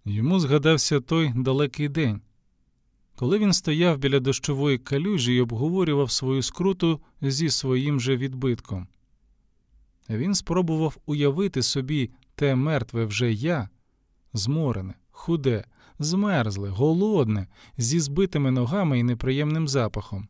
Йому згадався той далекий день, коли він стояв біля дощової калюжі і обговорював свою скруту зі своїм же відбитком. Він спробував уявити собі те мертве вже я, зморене, худе, змерзле, голодне, зі збитими ногами і неприємним запахом.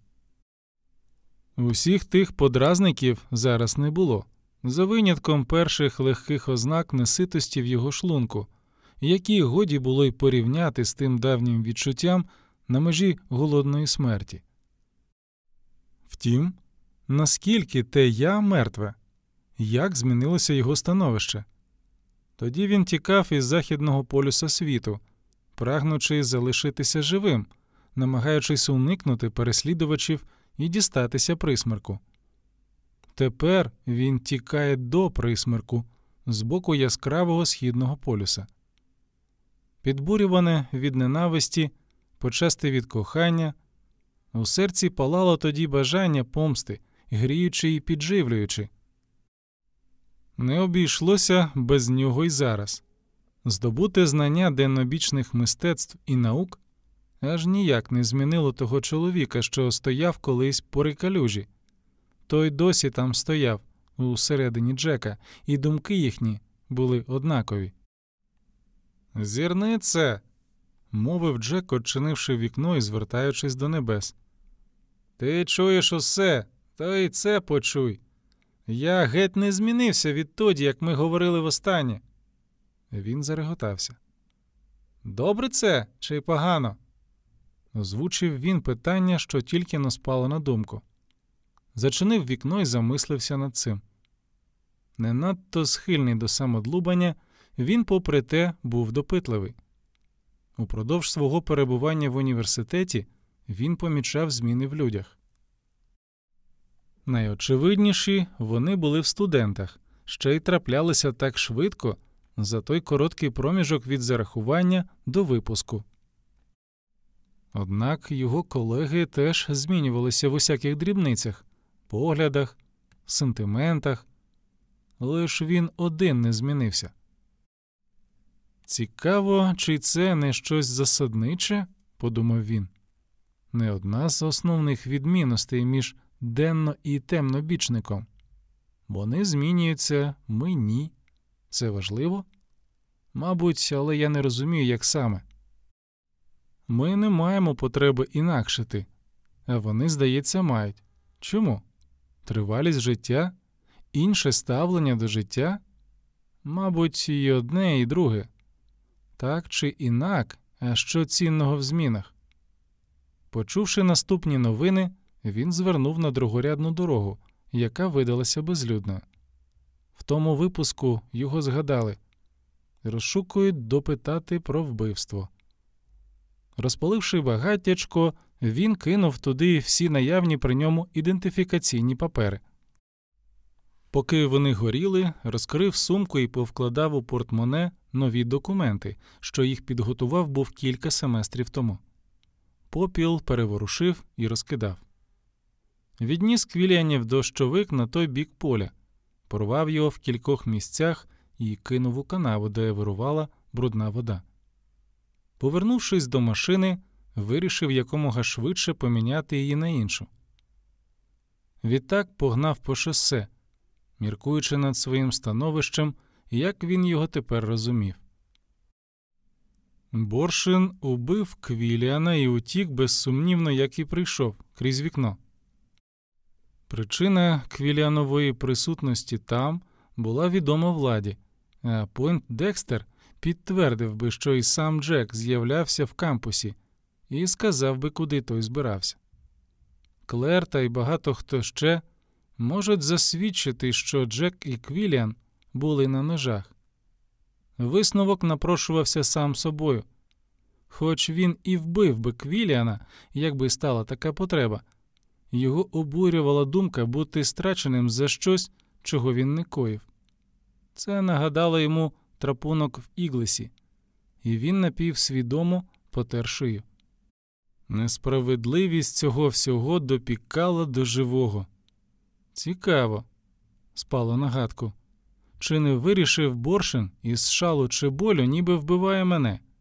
Усіх тих подразників зараз не було, за винятком перших легких ознак неситості в його шлунку, які годі було й порівняти з тим давнім відчуттям на межі голодної смерті. Втім, наскільки те я мертве, як змінилося його становище? Тоді він тікав із західного полюса світу, прагнучи залишитися живим, намагаючись уникнути переслідувачів і дістатися присмерку. Тепер він тікає до присмерку з боку яскравого східного полюса. Підбурюване від ненависті, почасти від кохання, у серці палало тоді бажання помсти, гріючи і підживлюючи. Не обійшлося без нього й зараз. Здобуте знання деннобічних мистецтв і наук аж ніяк не змінило того чоловіка, що стояв колись при калюжі. Той досі там стояв, усередині Джека, і думки їхні були однакові. «Зірни це!» – мовив Джек, odчинивши вікно і звертаючись до небес. «Ти чуєш усе, то й це почуй. Я геть не змінився відтоді, як ми говорили востаннє». Він зареготався. «Добре це чи погано?» Озвучив він питання, що тільки но спало на думку. Зачинив вікно і замислився над цим. Не надто схильний до самодлубання, він, попри те, був допитливий. Упродовж свого перебування в університеті він помічав зміни в людях. Найочевидніші вони були в студентах, ще й траплялися так швидко за той короткий проміжок від зарахування до випуску. Однак його колеги теж змінювалися в усяких дрібницях, поглядах, сентиментах. Лиш він один не змінився. «Цікаво, чи це не щось засадниче?» – подумав він. «Не одна з основних відмінностей між денно- і темнобічником. Вони змінюються, ми – ні. Це важливо? Мабуть, але я не розумію, як саме. Ми не маємо потреби інакшити, а вони, здається, мають. Чому? Тривалість життя? Інше ставлення до життя? Мабуть, і одне, і друге. Так чи інак, а що цінного в змінах?» Почувши наступні новини, він звернув на другорядну дорогу, яка видалася безлюдною. В тому випуску його згадали. Розшукують допитати про вбивство. Розпаливши багаттячко, він кинув туди всі наявні при ньому ідентифікаційні папери. Поки вони горіли, розкрив сумку і повкладав у портмоне нові документи, що їх підготував був кілька семестрів тому. Попіл переворушив і розкидав. Відніс Квіліанів дощовик на той бік поля, порвав його в кількох місцях і кинув у канаву, де вирувала брудна вода. Повернувшись до машини, вирішив якомога швидше поміняти її на іншу. Відтак погнав по шосе, міркуючи над своїм становищем, як він його тепер розумів. Боршин убив Квіліана і утік безсумнівно, як і прийшов, крізь вікно. Причина Квіліанової присутності там була відома владі, а Пойнт-Декстер підтвердив би, що і сам Джек з'являвся в кампусі і сказав би, куди той збирався. Клер та й багато хто ще можуть засвідчити, що Джек і Квіліан були на ножах. Висновок напрошувався сам собою. Хоч він і вбив би Квіліана, якби стала така потреба, його обурювала думка бути страченим за щось, чого він не коїв. Це нагадало йому трапунок в Іглесі, і він напівсвідомо потер шию. Несправедливість цього всього допікала до живого. Цікаво, спало на гадку. Чи не вирішив Боршин із шалу чи болю, ніби вбиває мене?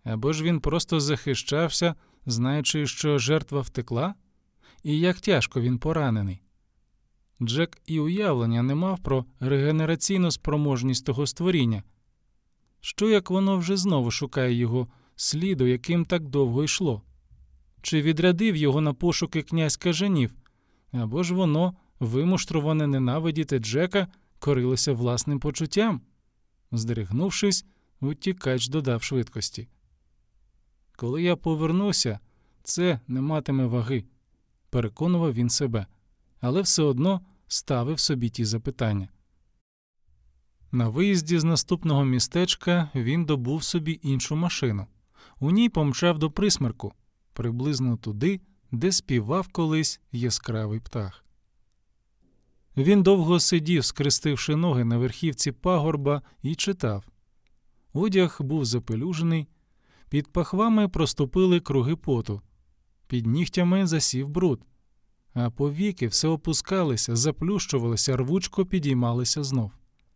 Або ж він просто захищався, знаючи, що жертва втекла? І як тяжко він поранений. Джек і уявлення не мав про регенераційну спроможність того створіння. Що як воно вже знову шукає його сліду, яким так довго йшло? Чи відрядив його на пошуки князь Кажанів? Або ж воно, вимуштроване ненавидіти Джека, корилося власним почуттям? Здригнувшись, утікач додав швидкості. «Коли я повернуся, це не матиме ваги», – переконував він себе, але все одно ставив собі ті запитання. На виїзді з наступного містечка він добув собі іншу машину. У ній помчав до присмерку, приблизно туди, де співав колись яскравий птах. Він довго сидів, скрестивши ноги на верхівці пагорба, і читав. Одяг був запелюжений, під пахвами проступили круги поту, під нігтями засів бруд, а повіки все опускалися, заплющувалися, рвучко підіймалися знов.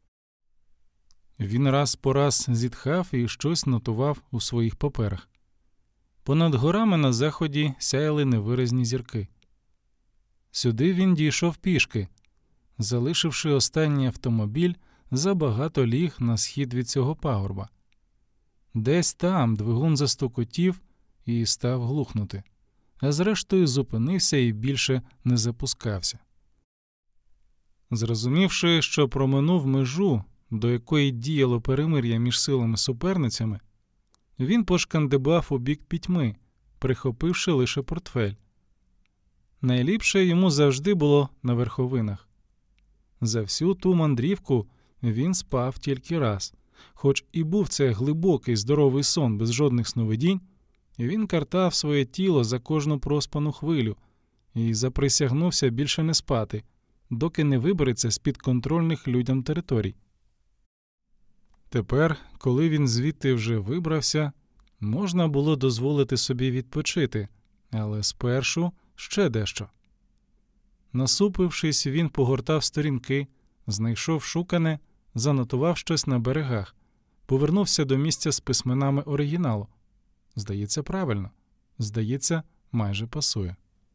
Він раз по раз зітхав і щось нотував у своїх паперах. Понад горами на заході сяяли невиразні зірки. Сюди він дійшов пішки, залишивши останній автомобіль за багато ліг на схід від цього пагорба. Десь там двигун застукотів і став глухнути, а зрештою зупинився і більше не запускався. Зрозумівши, що проминув межу, до якої діяло перемир'я між силами-суперницями, він пошкандибав у бік пітьми, прихопивши лише портфель. Найліпше йому завжди було на верховинах. За всю ту мандрівку він спав тільки раз. Хоч і був це глибокий, здоровий сон без жодних сновидінь, він картав своє тіло за кожну проспану хвилю і заприсягнувся більше не спати, доки не вибереться з підконтрольних людям територій. Тепер, коли він звідти вже вибрався, можна було дозволити собі відпочити, але спершу ще дещо. Насупившись, він погортав сторінки, знайшов шукане, занотував щось на берегах, повернувся до місця з письменами оригіналу. Здається, правильно. Здається, майже пасує.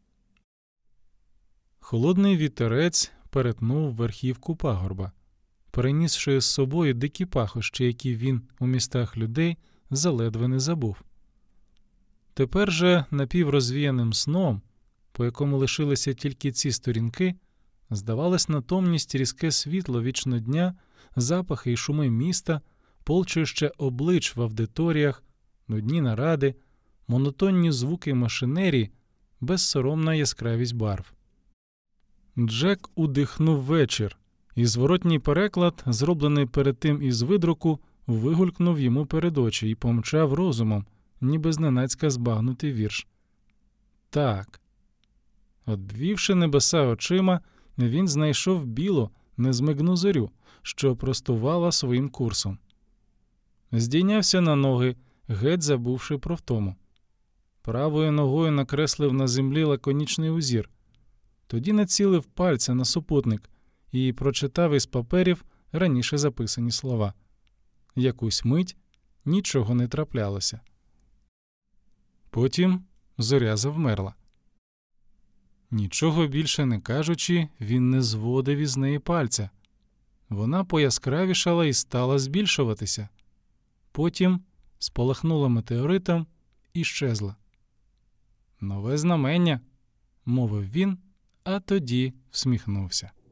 Холодний вітерець перетнув верхівку пагорба, перенісши з собою дикі пахощі, які він у містах людей заледве не забув. Тепер же напіврозвіяним сном, по якому лишилися тільки ці сторінки, здавалось натомність різке світло вічного дня, запахи й шуми міста, полчище облич в аудиторіях, нудні наради, монотонні звуки машинерії, безсоромна яскравість барв. Джек удихнув вечір, і зворотній переклад, зроблений перед тим із видруку, вигулькнув йому перед очі і помчав розумом, ніби зненацька збагнутий вірш. Так. Обвівши небеса очима, він знайшов білу, незмигну зорю, що простувала своїм курсом. Здійнявся на ноги, геть забувши про втому. Правою ногою накреслив на землі лаконічний узір. Тоді націлив пальця на супутник і прочитав із паперів раніше записані слова. Якусь мить нічого не траплялося. Потім зоря завмерла. Нічого більше не кажучи, він не зводив із неї пальця. Вона пояскравішала і стала збільшуватися. Потім спалахнула метеоритом і щезла. «Нове знамення», – мовив він, а тоді всміхнувся.